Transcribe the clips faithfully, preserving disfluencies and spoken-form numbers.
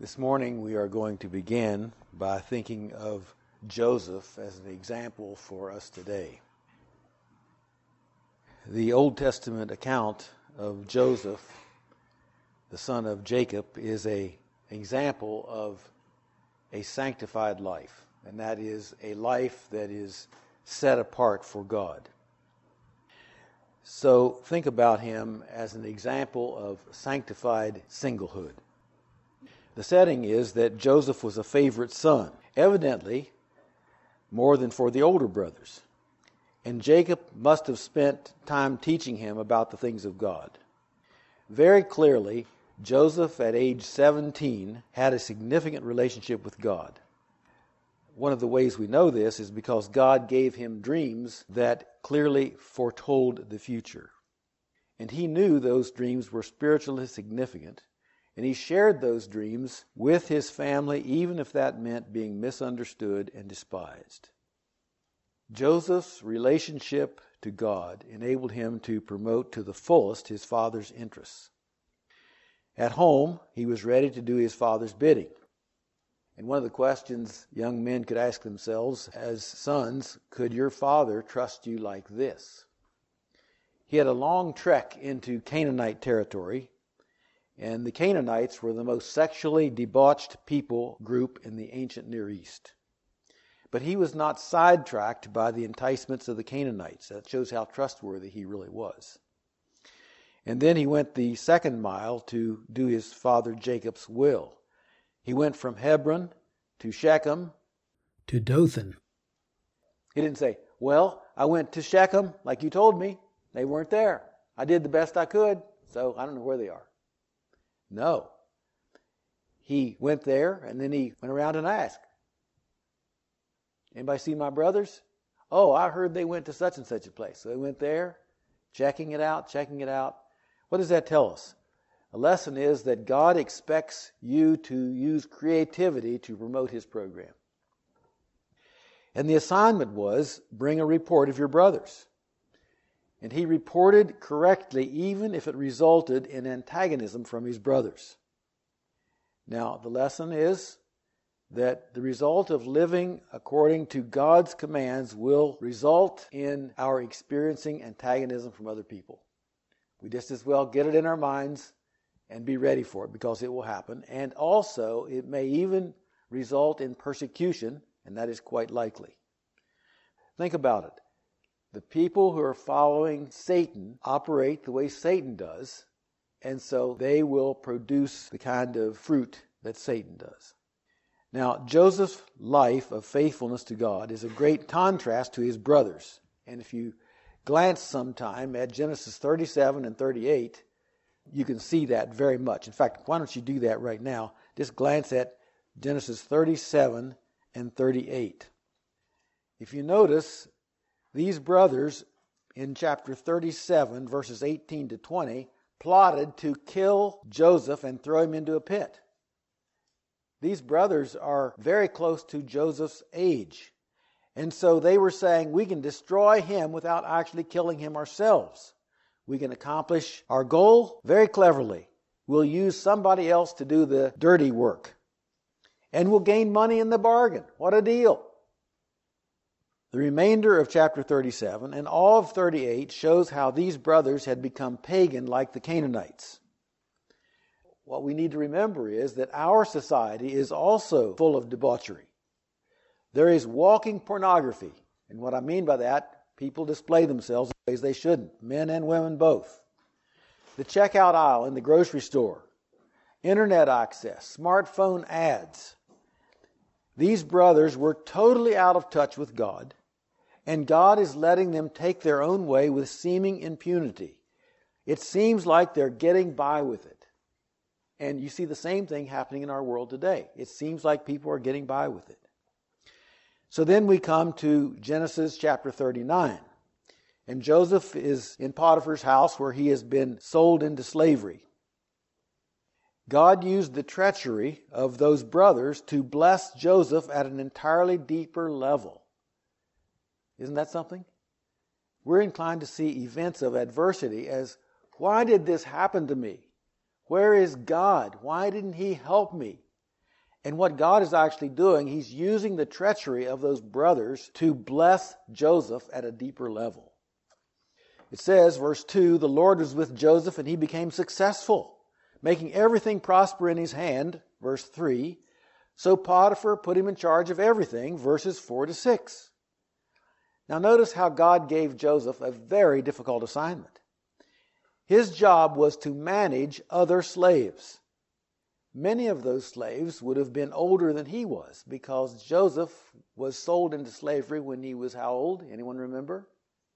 This morning we are going to begin by thinking of Joseph as an example for us today. The Old Testament account of Joseph, the son of Jacob, is an example of a sanctified life, and that is a life that is set apart for God. So think about him as an example of sanctified singlehood. The setting is that Joseph was a favorite son, evidently more than for the older brothers. And Jacob must have spent time teaching him about the things of God. Very clearly, Joseph at age seventeen had a significant relationship with God. One of the ways we know this is because God gave him dreams that clearly foretold the future. And he knew those dreams were spiritually significant. And he shared those dreams with his family, even if that meant being misunderstood and despised. Joseph's relationship to God enabled him to promote to the fullest his father's interests. At home, he was ready to do his father's bidding. And one of the questions young men could ask themselves as sons, could your father trust you like this? He had a long trek into Canaanite territory, and the Canaanites were the most sexually debauched people group in the ancient Near East. But he was not sidetracked by the enticements of the Canaanites. That shows how trustworthy he really was. And then he went the second mile to do his father Jacob's will. He went from Hebron to Shechem to Dothan. He didn't say, well, I went to Shechem like you told me. They weren't there. I did the best I could, so I don't know where they are. No. He went there, and then he went around and asked, anybody see my brothers? Oh, I heard they went to such and such a place. So they went there, checking it out, checking it out. What does that tell us? A lesson is that God expects you to use creativity to promote His program. And the assignment was, bring a report of your brothers. And he reported correctly, even if it resulted in antagonism from his brothers. Now, the lesson is that the result of living according to God's commands will result in our experiencing antagonism from other people. We just as well get it in our minds and be ready for it, because it will happen. And also, it may even result in persecution, and that is quite likely. Think about it. The people who are following Satan operate the way Satan does, and so they will produce the kind of fruit that Satan does. Now, Joseph's life of faithfulness to God is a great contrast to his brothers. And if you glance sometime at Genesis thirty-seven and thirty-eight, you can see that very much. In fact, why don't you do that right now? Just glance at Genesis thirty-seven and thirty-eight. If you notice, these brothers in chapter thirty-seven, verses eighteen to twenty, plotted to kill Joseph and throw him into a pit. These brothers are very close to Joseph's age. And so they were saying, we can destroy him without actually killing him ourselves. We can accomplish our goal very cleverly. We'll use somebody else to do the dirty work. And we'll gain money in the bargain. What a deal. The remainder of chapter thirty-seven and all of thirty-eight shows how these brothers had become pagan like the Canaanites. What we need to remember is that our society is also full of debauchery. There is walking pornography. And what I mean by that, people display themselves in ways they shouldn't, men and women both. The checkout aisle in the grocery store, internet access, smartphone ads. These brothers were totally out of touch with God. And God is letting them take their own way with seeming impunity. It seems like they're getting by with it. And you see the same thing happening in our world today. It seems like people are getting by with it. So then we come to Genesis chapter thirty-nine. And Joseph is in Potiphar's house where he has been sold into slavery. God used the treachery of those brothers to bless Joseph at an entirely deeper level. Isn't that something? We're inclined to see events of adversity as, why did this happen to me? Where is God? Why didn't He help me? And what God is actually doing, He's using the treachery of those brothers to bless Joseph at a deeper level. It says, verse two, the Lord was with Joseph and he became successful, making everything prosper in his hand, verse three. So Potiphar put him in charge of everything, verses four to six. Now notice how God gave Joseph a very difficult assignment. His job was to manage other slaves. Many of those slaves would have been older than he was, because Joseph was sold into slavery when he was how old? Anyone remember?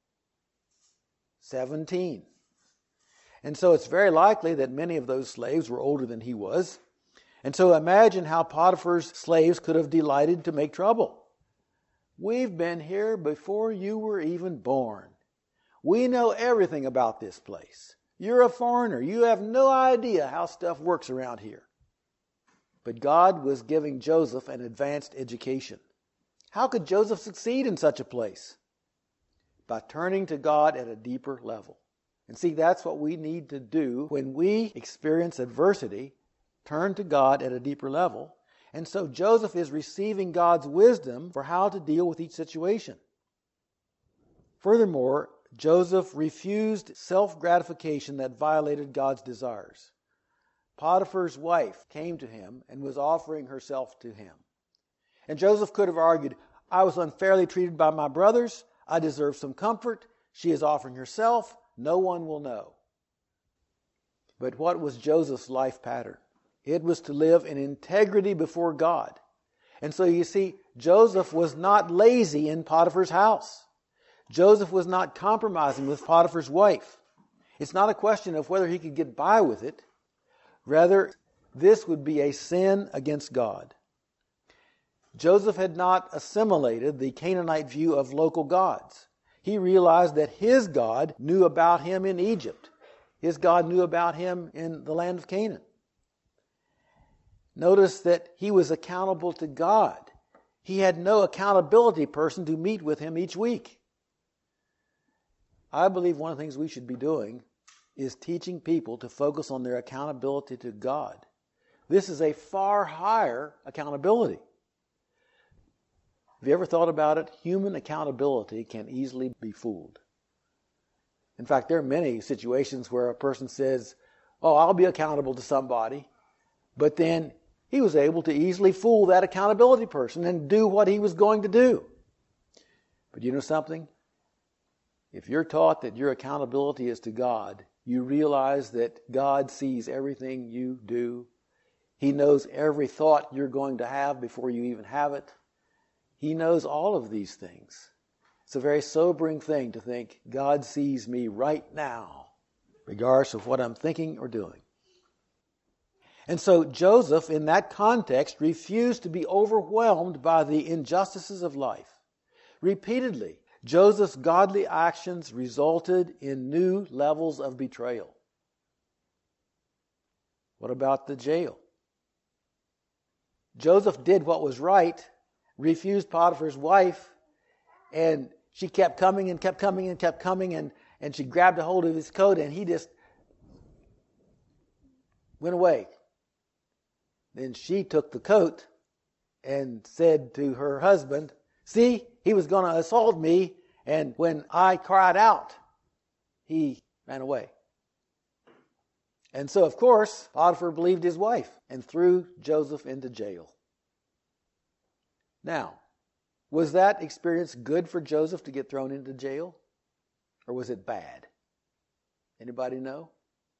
seventeen. And so it's very likely that many of those slaves were older than he was. And so imagine how Potiphar's slaves could have delighted to make trouble. We've been here before you were even born. We know everything about this place. You're a foreigner. You have no idea how stuff works around here. But God was giving Joseph an advanced education. How could Joseph succeed in such a place? By turning to God at a deeper level. And see, that's what we need to do when we experience adversity. Turn to God at a deeper level. And so Joseph is receiving God's wisdom for how to deal with each situation. Furthermore, Joseph refused self-gratification that violated God's desires. Potiphar's wife came to him and was offering herself to him. And Joseph could have argued, I was unfairly treated by my brothers. I deserve some comfort. She is offering herself. No one will know. But what was Joseph's life pattern? It was to live in integrity before God. And so you see, Joseph was not lazy in Potiphar's house. Joseph was not compromising with Potiphar's wife. It's not a question of whether he could get by with it. Rather, this would be a sin against God. Joseph had not assimilated the Canaanite view of local gods. He realized that his God knew about him in Egypt. His God knew about him in the land of Canaan. Notice that he was accountable to God. He had no accountability person to meet with him each week. I believe one of the things we should be doing is teaching people to focus on their accountability to God. This is a far higher accountability. Have you ever thought about it? Human accountability can easily be fooled. In fact, there are many situations where a person says, oh, I'll be accountable to somebody. But then he was able to easily fool that accountability person and do what he was going to do. But you know something? If you're taught that your accountability is to God, you realize that God sees everything you do. He knows every thought you're going to have before you even have it. He knows all of these things. It's a very sobering thing to think God sees me right now, regardless of what I'm thinking or doing. And so Joseph, in that context, refused to be overwhelmed by the injustices of life. Repeatedly, Joseph's godly actions resulted in new levels of betrayal. What about the jail? Joseph did what was right, refused Potiphar's wife, and she kept coming and kept coming and kept coming, and, and she grabbed a hold of his coat, and he just went away. Then she took the coat and said to her husband, see, he was going to assault me, and when I cried out, he ran away. And so, of course, Potiphar believed his wife and threw Joseph into jail. Now, was that experience good for Joseph to get thrown into jail? Or was it bad? Anybody know?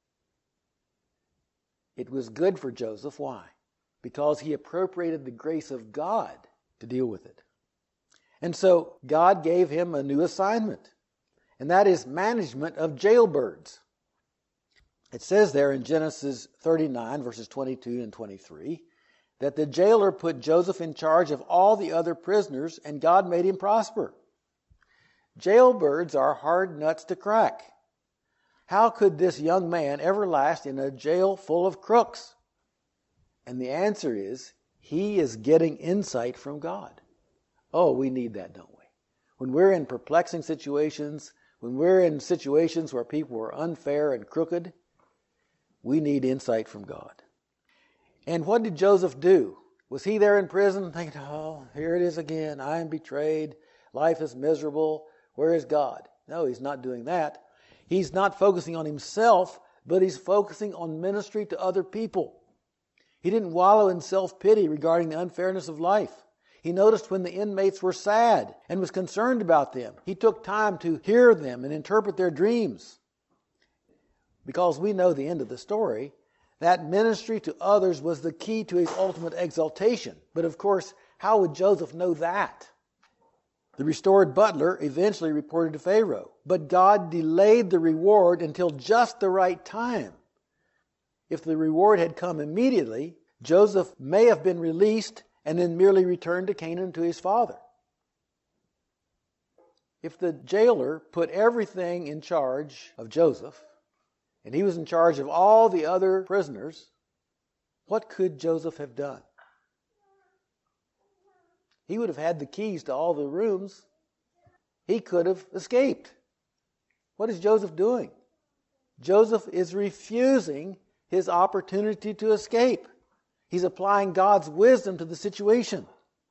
It was good for Joseph. Why? Because he appropriated the grace of God to deal with it. And so God gave him a new assignment, and that is management of jailbirds. It says there in Genesis thirty-nine, verses twenty-two and twenty-three, that the jailer put Joseph in charge of all the other prisoners, and God made him prosper. Jailbirds are hard nuts to crack. How could this young man ever last in a jail full of crooks? And the answer is, he is getting insight from God. Oh, we need that, don't we? When we're in perplexing situations, when we're in situations where people are unfair and crooked, we need insight from God. And what did Joseph do? Was he there in prison thinking, oh, here it is again. I am betrayed. Life is miserable. Where is God? No, he's not doing that. He's not focusing on himself, but he's focusing on ministry to other people. He didn't wallow in self-pity regarding the unfairness of life. He noticed when the inmates were sad and was concerned about them. He took time to hear them and interpret their dreams. Because we know the end of the story, that ministry to others was the key to his ultimate exaltation. But of course, how would Joseph know that? The restored butler eventually reported to Pharaoh, but God delayed the reward until just the right time. If the reward had come immediately, Joseph may have been released and then merely returned to Canaan to his father. If the jailer put everything in charge of Joseph, and he was in charge of all the other prisoners, what could Joseph have done? He would have had the keys to all the rooms. He could have escaped. What is Joseph doing? Joseph is refusing his opportunity to escape. He's applying God's wisdom to the situation.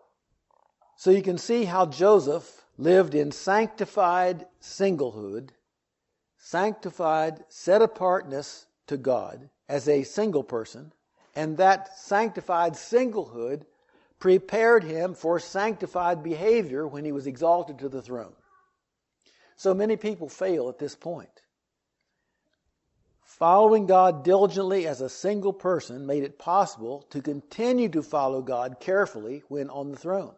So you can see how Joseph lived in sanctified singlehood, sanctified set-apartness to God as a single person, and that sanctified singlehood prepared him for sanctified behavior when he was exalted to the throne. So many people fail at this point. Following God diligently as a single person made it possible to continue to follow God carefully when on the throne.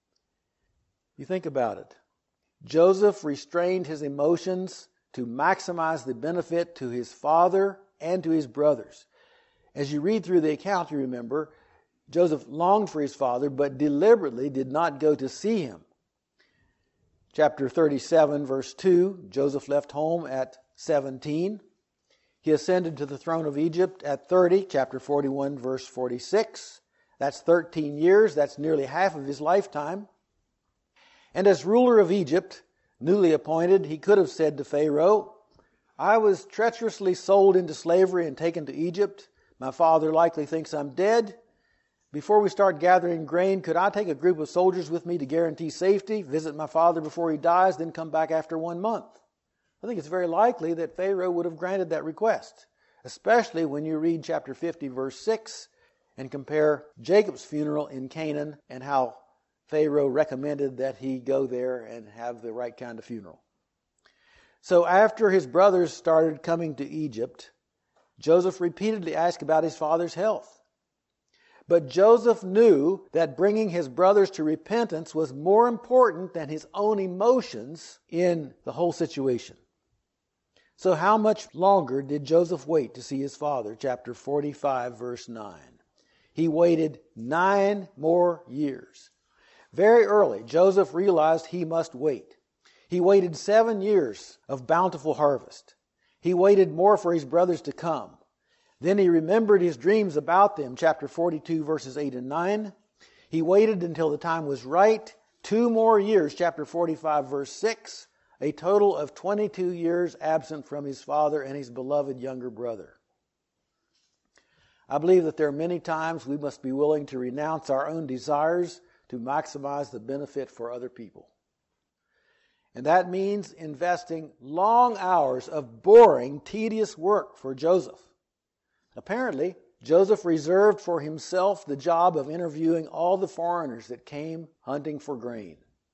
You think about it. Joseph restrained his emotions to maximize the benefit to his father and to his brothers. As you read through the account, you remember, Joseph longed for his father, but deliberately did not go to see him. Chapter thirty-seven, verse two, Joseph left home at seventeen. He ascended to the throne of Egypt at thirty, chapter forty-one, verse forty-six. That's thirteen years. That's nearly half of his lifetime. And as ruler of Egypt, newly appointed, he could have said to Pharaoh, I was treacherously sold into slavery and taken to Egypt. My father likely thinks I'm dead. Before we start gathering grain, could I take a group of soldiers with me to guarantee safety, visit my father before he dies, then come back after one month? I think it's very likely that Pharaoh would have granted that request, especially when you read chapter fifty, verse six, and compare Jacob's funeral in Canaan and how Pharaoh recommended that he go there and have the right kind of funeral. So after his brothers started coming to Egypt, Joseph repeatedly asked about his father's health. But Joseph knew that bringing his brothers to repentance was more important than his own emotions in the whole situation. So how much longer did Joseph wait to see his father? Chapter forty-five, verse nine. He waited nine more years. Very early, Joseph realized he must wait. He waited seven years of bountiful harvest. He waited more for his brothers to come. Then he remembered his dreams about them, chapter forty-two, verses eight and nine. He waited until the time was right. Two more years, chapter forty-five, verse six. A total of twenty-two years absent from his father and his beloved younger brother. I believe that there are many times we must be willing to renounce our own desires to maximize the benefit for other people. And that means investing long hours of boring, tedious work for Joseph. Apparently, Joseph reserved for himself the job of interviewing all the foreigners that came hunting for grain.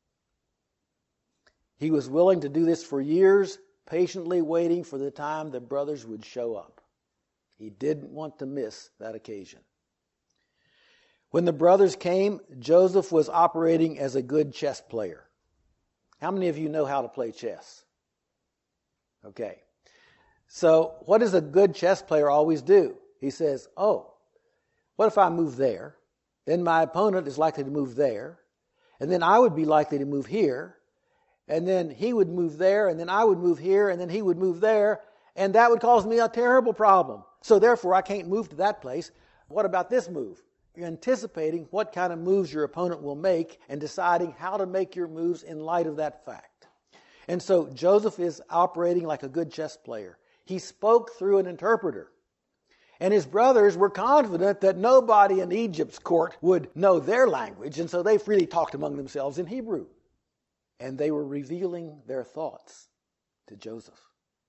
He was willing to do this for years, patiently waiting for the time the brothers would show up. He didn't want to miss that occasion. When the brothers came, Joseph was operating as a good chess player. How many of you know how to play chess? Okay. So what does a good chess player always do? He says, oh, what if I move there? Then my opponent is likely to move there. And then I would be likely to move here. And then he would move there. And then I would move here. And then he would move there. And that would cause me a terrible problem. So therefore, I can't move to that place. What about this move? You're anticipating what kind of moves your opponent will make and deciding how to make your moves in light of that fact. And so Joseph is operating like a good chess player. He spoke through an interpreter. And his brothers were confident that nobody in Egypt's court would know their language, and so they freely talked among themselves in Hebrew. And they were revealing their thoughts to Joseph.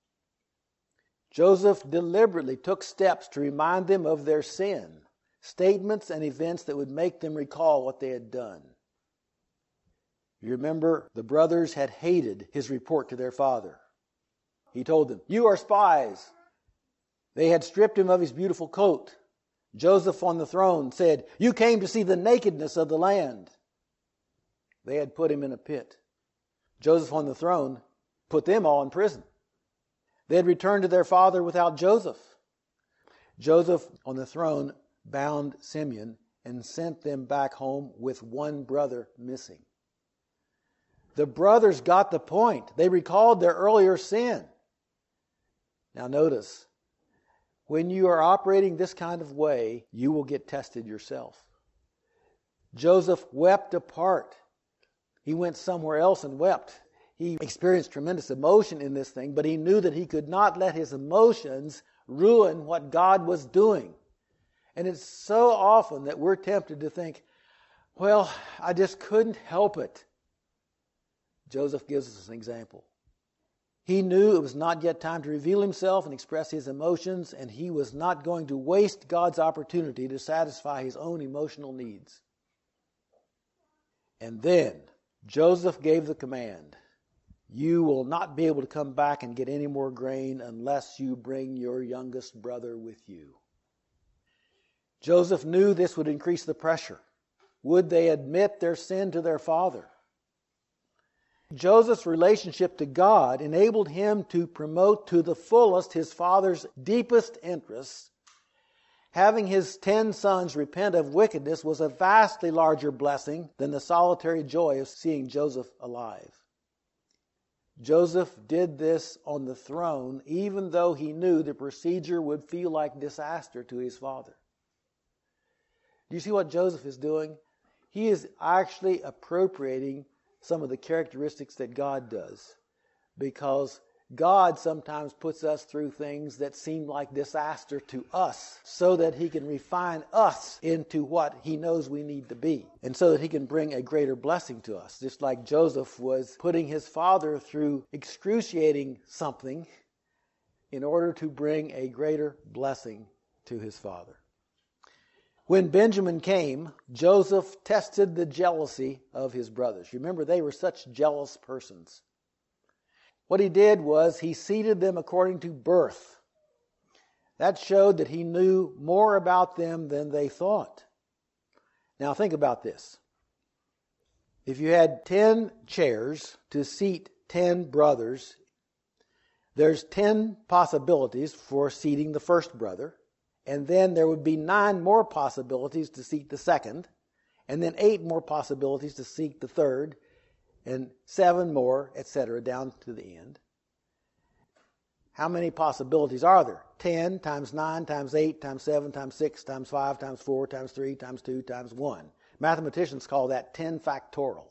Joseph deliberately took steps to remind them of their sin, statements and events that would make them recall what they had done. You remember, the brothers had hated his report to their father. He told them, "You are spies." They had stripped him of his beautiful coat. Joseph on the throne said, "You came to see the nakedness of the land." They had put him in a pit. Joseph on the throne put them all in prison. They had returned to their father without Joseph. Joseph on the throne bound Simeon and sent them back home with one brother missing. The brothers got the point. They recalled their earlier sin. Now notice, when you are operating this kind of way, you will get tested yourself. Joseph wept apart. He went somewhere else and wept. He experienced tremendous emotion in this thing, but he knew that he could not let his emotions ruin what God was doing. And it's so often that we're tempted to think, well, I just couldn't help it. Joseph gives us an example. He knew it was not yet time to reveal himself and express his emotions, and he was not going to waste God's opportunity to satisfy his own emotional needs. And then Joseph gave the command, "You will not be able to come back and get any more grain unless you bring your youngest brother with you." Joseph knew this would increase the pressure. Would they admit their sin to their father? Joseph's relationship to God enabled him to promote to the fullest his father's deepest interests. Having his ten sons repent of wickedness was a vastly larger blessing than the solitary joy of seeing Joseph alive. Joseph did this on the throne, even though he knew the procedure would feel like disaster to his father. Do you see what Joseph is doing? He is actually appropriating some of the characteristics that God does, because God sometimes puts us through things that seem like disaster to us so that He can refine us into what He knows we need to be, and so that He can bring a greater blessing to us. Just like Joseph was putting his father through excruciating something in order to bring a greater blessing to his father. When Benjamin came, Joseph tested the jealousy of his brothers. Remember, they were such jealous persons. What he did was he seated them according to birth. That showed that he knew more about them than they thought. Now think about this. If you had ten chairs to seat ten brothers, there's ten possibilities for seating the first brother. And then there would be nine more possibilities to seat the second, and then eight more possibilities to seat the third, and seven more, et cetera, down to the end. How many possibilities are there? Ten times nine times eight times seven times six times five times four times three times two times one. Mathematicians call that ten factorial.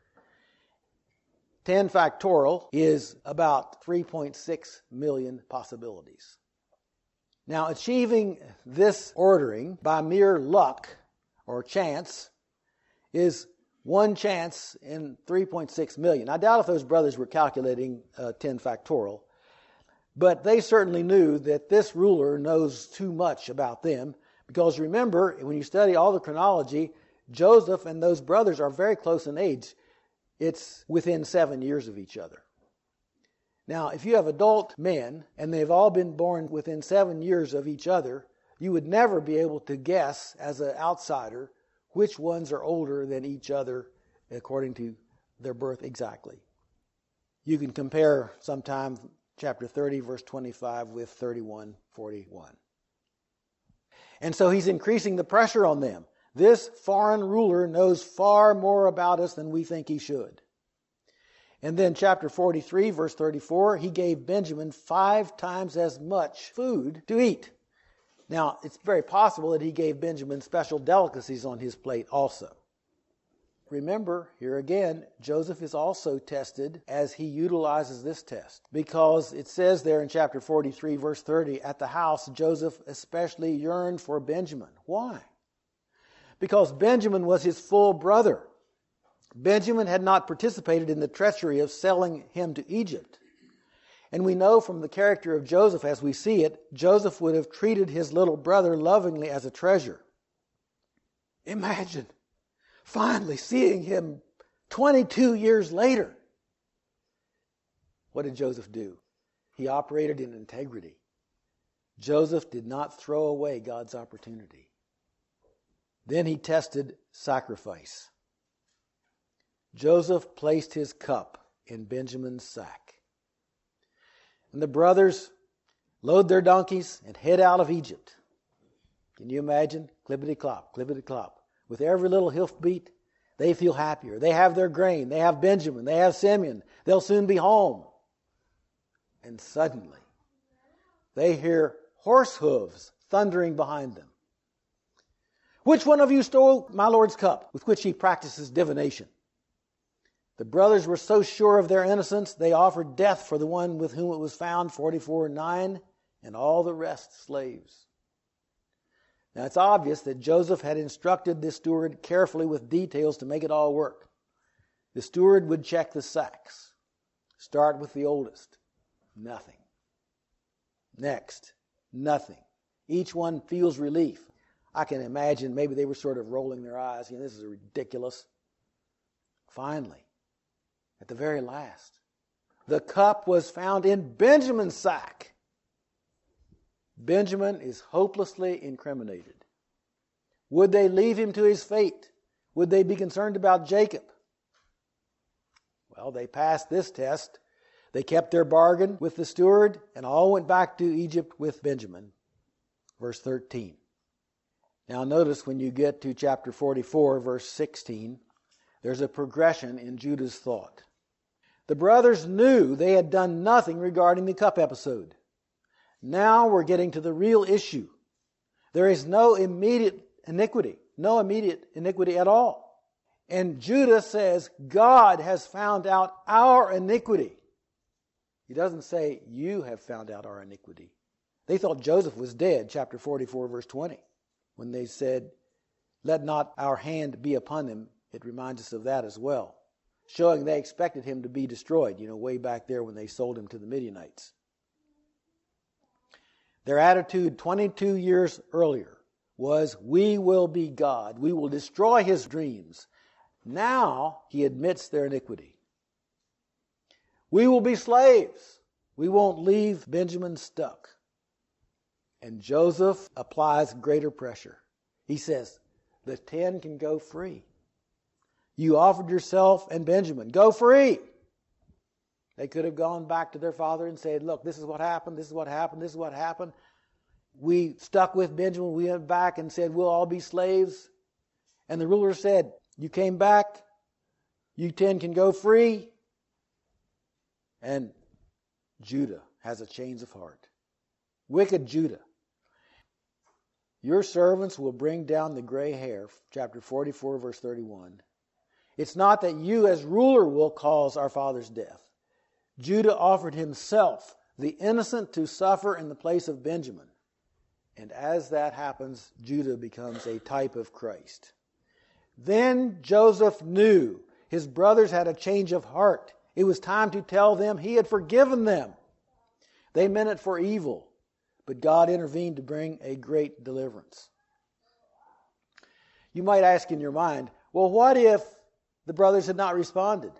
ten factorial is about three point six million possibilities. Now, achieving this ordering by mere luck or chance is one chance in three point six million. I doubt if those brothers were calculating uh, ten factorial, but they certainly knew that this ruler knows too much about them, because remember, when you study all the chronology, Joseph and those brothers are very close in age. It's within seven years of each other. Now, if you have adult men, and they've all been born within seven years of each other, you would never be able to guess, as an outsider, which ones are older than each other according to their birth exactly. You can compare sometime chapter thirty, verse twenty-five with thirty-one forty-one. And so he's increasing the pressure on them. This foreign ruler knows far more about us than we think he should. And then chapter forty-three, verse thirty-four, he gave Benjamin five times as much food to eat. Now, it's very possible that he gave Benjamin special delicacies on his plate also. remember, here again, Joseph is also tested as he utilizes this test. Because it says there in chapter forty-three, verse thirty, at the house, Joseph especially yearned for Benjamin. Why? Because Benjamin was his full brother. Benjamin had not participated in the treachery of selling him to Egypt. And we know from the character of Joseph as we see it, Joseph would have treated his little brother lovingly as a treasure. Imagine finally seeing him twenty-two years later. What did Joseph do? He operated in integrity. Joseph did not throw away God's opportunity. Then he tested sacrifice. Joseph placed his cup in Benjamin's sack. And the brothers load their donkeys and head out of Egypt. Can you imagine? Clippity-clop, clippity-clop. With every little hoof beat, they feel happier. They have their grain. They have Benjamin. They have Simeon. They'll soon be home. And suddenly, they hear horse hooves thundering behind them. Which one of you stole my Lord's cup with which he practices divination? The brothers were so sure of their innocence, they offered death for the one with whom it was found, forty-four nine, and all the rest slaves. Now it's obvious that Joseph had instructed the steward carefully with details to make it all work. The steward would check the sacks. Start with the oldest. Nothing. Next. Nothing. Each one feels relief. I can imagine maybe they were sort of rolling their eyes. You know, this is ridiculous. Finally, at the very last, the cup was found in Benjamin's sack. Benjamin is hopelessly incriminated. Would they leave him to his fate? Would they be concerned about Jacob? Well, they passed this test. They kept their bargain with the steward and all went back to Egypt with Benjamin. Verse thirteen. Now notice when you get to chapter forty-four, verse sixteen, there's a progression in Judah's thought. The brothers knew they had done nothing regarding the cup episode. Now we're getting to the real issue. There is no immediate iniquity, no immediate iniquity at all. And Judah says, God has found out our iniquity. He doesn't say, you have found out our iniquity. They thought Joseph was dead, chapter forty-four, verse twenty. When they said, let not our hand be upon him, it reminds us of that as well. Showing they expected him to be destroyed, you know, way back there when they sold him to the Midianites. Their attitude twenty-two years earlier was, we will be God. We will destroy his dreams. Now he admits their iniquity. We will be slaves. We won't leave Benjamin stuck. And Joseph applies greater pressure. He says, the ten can go free. You offered yourself and Benjamin. Go free. They could have gone back to their father and said, look, this is what happened, this is what happened, this is what happened. We stuck with Benjamin. We went back and said, we'll all be slaves. And the ruler said, you came back. You ten can go free. And Judah has a change of heart. Wicked Judah. Your servants will bring down the gray hair, chapter forty-four, verse thirty-one. It's not that you as ruler will cause our father's death. Judah offered himself, the innocent, to suffer in the place of Benjamin. And as that happens, Judah becomes a type of Christ. Then Joseph knew his brothers had a change of heart. It was time to tell them he had forgiven them. They meant it for evil, but God intervened to bring a great deliverance. You might ask in your mind, well, what if the brothers had not responded?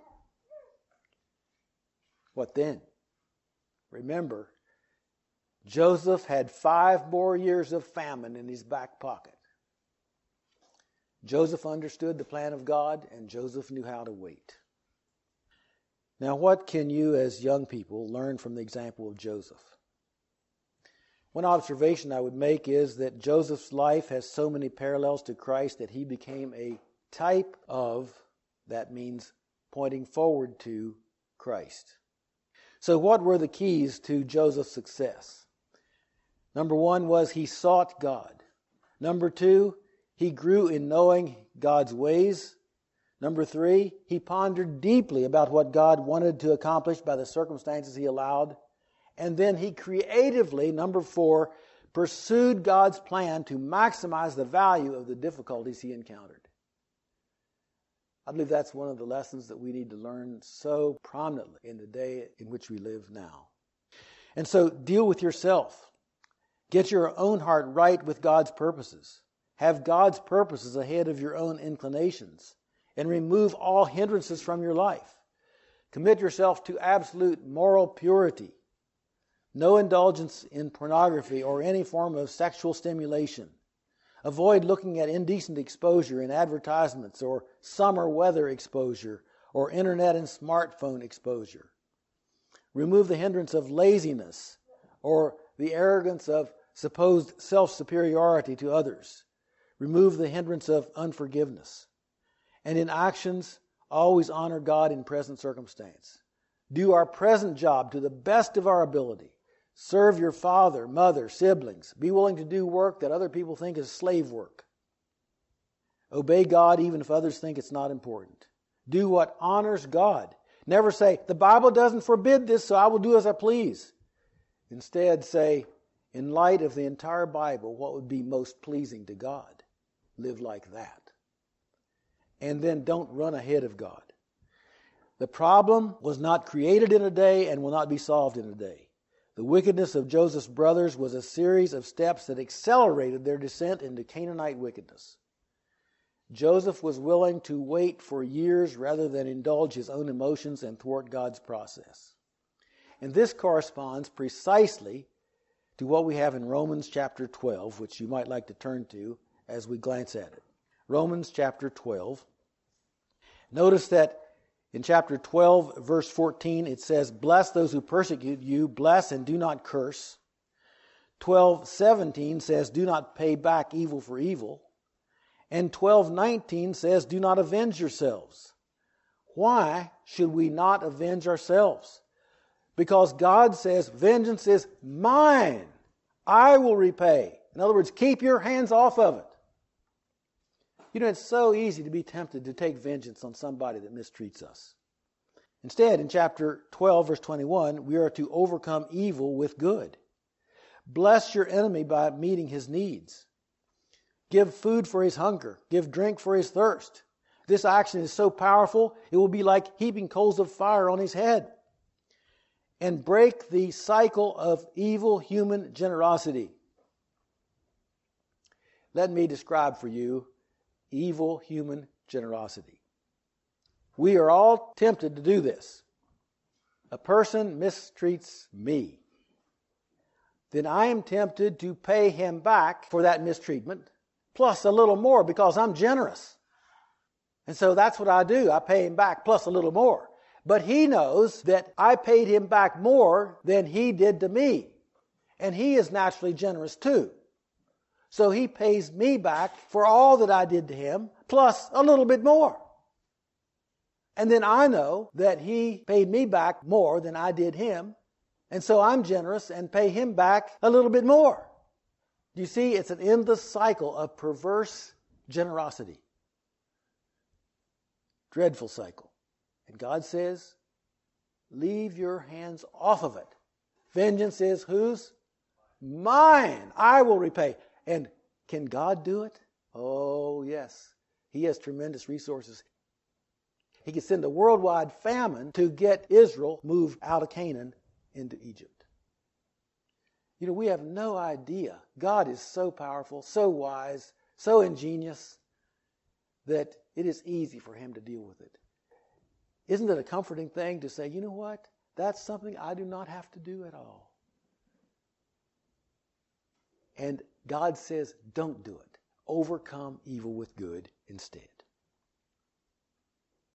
What then? Remember, Joseph had five more years of famine in his back pocket. Joseph understood the plan of God, and Joseph knew how to wait. Now, what can you as young people learn from the example of Joseph? One observation I would make is that Joseph's life has so many parallels to Christ that he became a type of, that means pointing forward to, Christ. So what were the keys to Joseph's success? Number one was he sought God. Number two, he grew in knowing God's ways. Number three, he pondered deeply about what God wanted to accomplish by the circumstances he allowed. And then he creatively, number four, pursued God's plan to maximize the value of the difficulties he encountered. I believe that's one of the lessons that we need to learn so prominently in the day in which we live now. And so deal with yourself. Get your own heart right with God's purposes. Have God's purposes ahead of your own inclinations. And remove all hindrances from your life. Commit yourself to absolute moral purity. No indulgence in pornography or any form of sexual stimulation. Avoid looking at indecent exposure in advertisements or summer weather exposure or internet and smartphone exposure. Remove the hindrance of laziness or the arrogance of supposed self-superiority to others. Remove the hindrance of unforgiveness. And in actions, always honor God in present circumstance. Do our present job to the best of our ability. Serve your father, mother, siblings. Be willing to do work that other people think is slave work. Obey God even if others think it's not important. Do what honors God. Never say, the Bible doesn't forbid this, so I will do as I please. Instead, say, in light of the entire Bible, what would be most pleasing to God? Live like that. And then don't run ahead of God. The problem was not created in a day and will not be solved in a day. The wickedness of Joseph's brothers was a series of steps that accelerated their descent into Canaanite wickedness. Joseph was willing to wait for years rather than indulge his own emotions and thwart God's process. And this corresponds precisely to what we have in Romans chapter twelve, which you might like to turn to as we glance at it. Romans chapter twelve. Notice that in chapter twelve, verse fourteen, it says, bless those who persecute you, bless and do not curse. twelve seventeen says, do not pay back evil for evil. And twelve nineteen says, do not avenge yourselves. Why should we not avenge ourselves? Because God says, vengeance is mine. I will repay. In other words, keep your hands off of it. You know, it's so easy to be tempted to take vengeance on somebody that mistreats us. Instead, in chapter twelve, verse twenty-one, we are to overcome evil with good. Bless your enemy by meeting his needs. Give food for his hunger. Give drink for his thirst. This action is so powerful, it will be like heaping coals of fire on his head. And break the cycle of evil human generosity. Let me describe for you evil human generosity. We are all tempted to do this. A person mistreats me. Then I am tempted to pay him back for that mistreatment, plus a little more because I'm generous. And so that's what I do. I pay him back plus a little more. But he knows that I paid him back more than he did to me. And he is naturally generous too. So he pays me back for all that I did to him, plus a little bit more. And then I know that he paid me back more than I did him. And so I'm generous and pay him back a little bit more. You see, it's an endless cycle of perverse generosity. Dreadful cycle. And God says, leave your hands off of it. Vengeance is whose? Mine. I will repay. And can God do it? Oh, yes. He has tremendous resources. He could send a worldwide famine to get Israel moved out of Canaan into Egypt. You know, we have no idea. God is so powerful, so wise, so ingenious, that it is easy for him to deal with it. Isn't it a comforting thing to say, you know what? That's something I do not have to do at all. And God says, don't do it. Overcome evil with good instead.